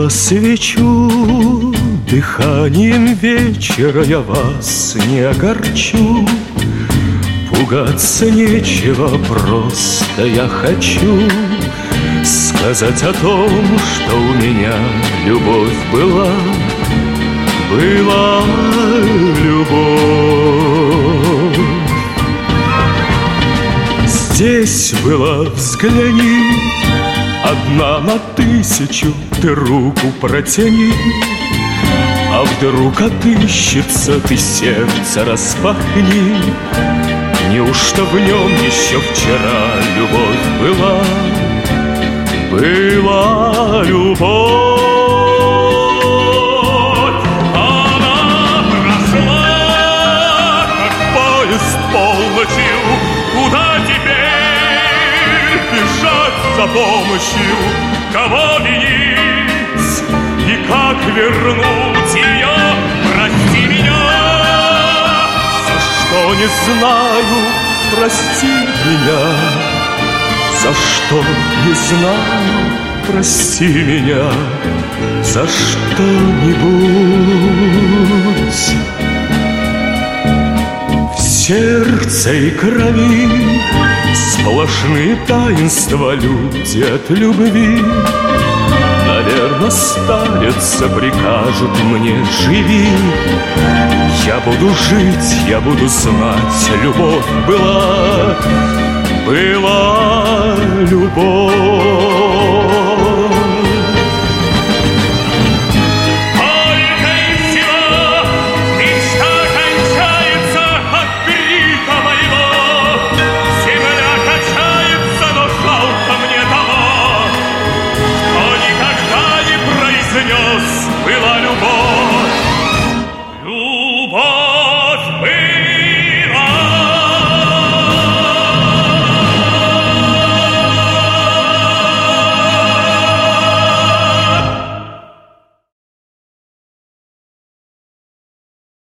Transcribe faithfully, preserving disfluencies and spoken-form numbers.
Зажгла свечу, дыханием вечера я вас не огорчу. Пугаться нечего, просто я хочу сказать о том, что у меня любовь была. Была любовь. Здесь была, взгляни, одна на тысячу, ты руку протяни. А вдруг отыщется, ты сердце распахни. Неужто в нем еще вчера любовь была? Была любовь. Она прошла, как поезд полночью. Куда теперь бежать за помощью? Кого винить и как вернуть ее? Прости меня, за что не знаю, прости меня. За что не знаю, прости меня. За что-нибудь. В сердце и крови сплошные таинства, люди от любви. Наверно, старец прикажут мне: живи. Я буду жить, я буду знать, любовь была. Была любовь. Только и всего мечта кончается от крика моего. Земля качается, но жалко мне того, кто никогда не произнес: была любовь.